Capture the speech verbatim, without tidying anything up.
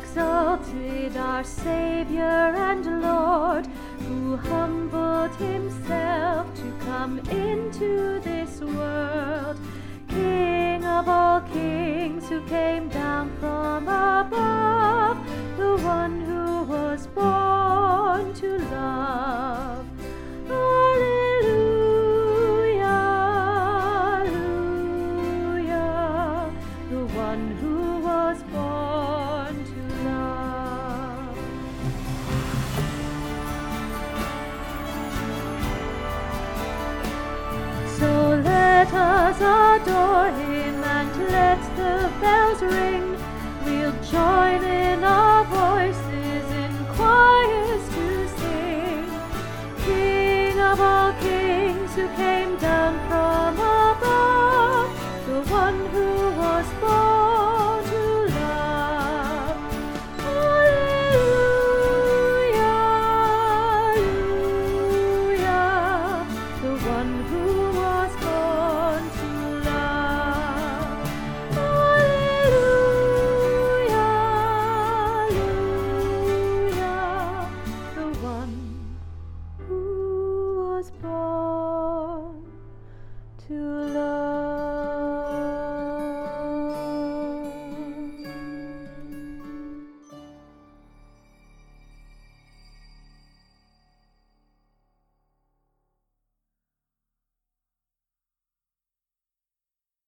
exalted our Savior and Lord, who humbled himself to come into this world. King of all kings, who came down from above, the one who was born to love. Alleluia, alleluia, the one who was born to love. So let us adore him, and let the bells ring.